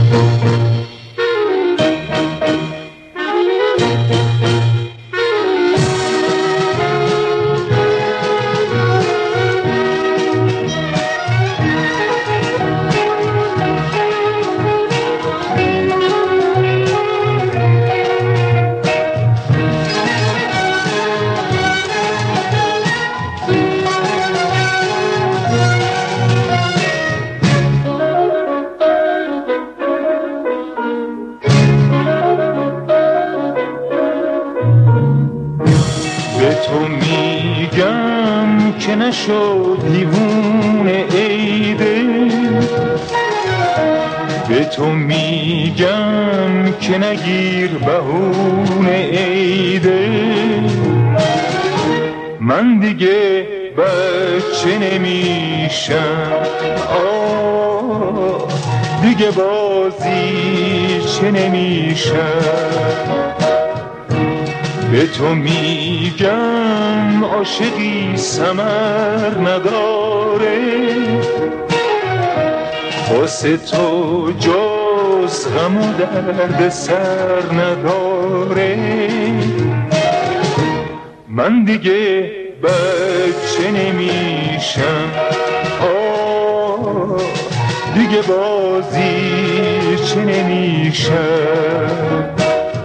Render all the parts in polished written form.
که نشد دیوونه ای دل، به تو میگم که نگیر بهونه ای دل. من دیگه بچه نمیشم، دیگه بازی چه نمیشم. به تو میگم عاشقی ثمر نداره، واسه تو جز غم و درد سر نداره. من دیگه بچه نمیشم، دیگه بازی چه نمیشم.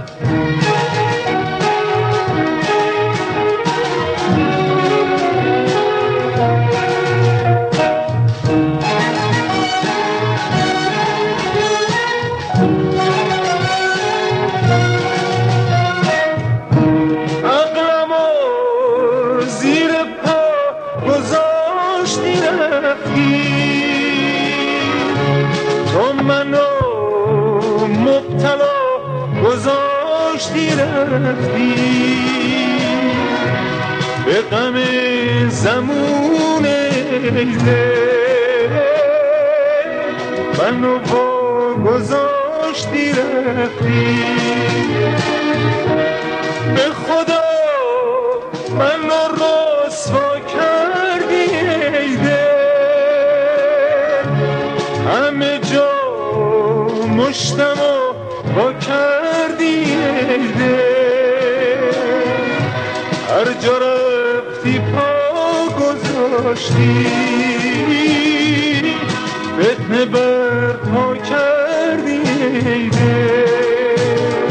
تو منو مبتلا گذاشتی رفتی، به غم زمون منو با گذاشتی رفتی. به خدا منو رسوا کردی ای دل، همه جا مشتمو با کردی ای دل. هر جا رفتی پا گذاشتی، فتنه برپا کردی ای دل.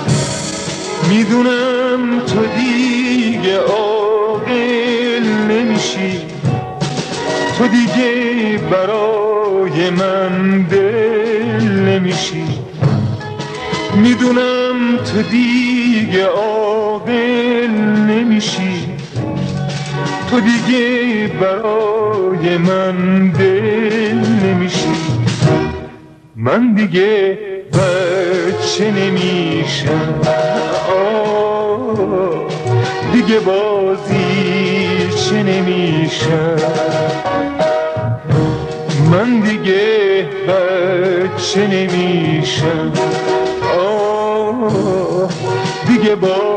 میدونم تو دیگه عاقل نمیشی، تو دیگه برای من دل نمیشی. میدونم تو دیگه عاقل نمیشی، تو دیگه برای من دل نمیشی. من دیگه بچه نمیشم، دیگه بازی چه نمیشم. من دیگه بچه نمیشم، دیگه بازی